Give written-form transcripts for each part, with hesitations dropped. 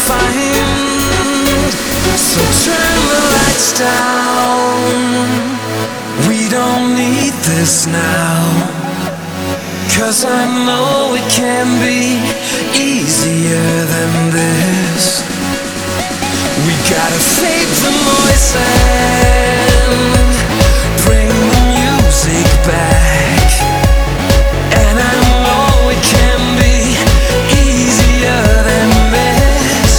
find. So turn the lights down. We don't need this now, 'cause I know it can be easier than this. We gotta fade the noise and bring the music back. And I know it can be easier than this.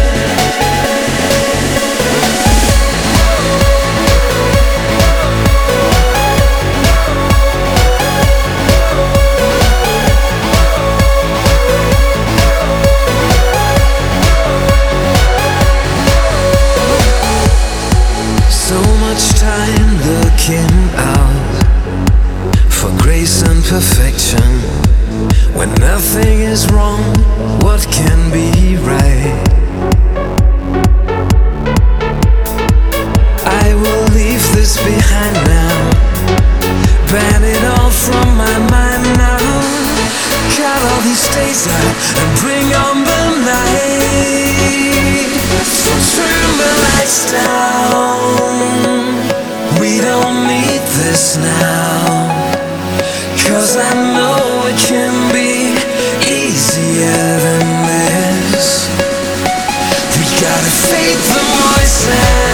So much time looking out for grace and perfection, when nothing is wrong, what can be right? I will leave this behind now, ban it all from my mind now. Cut all these days out and bring on the night. So turn the lights down. We don't need this now, 'cause I know it can be easier than this. We gotta fade the voices.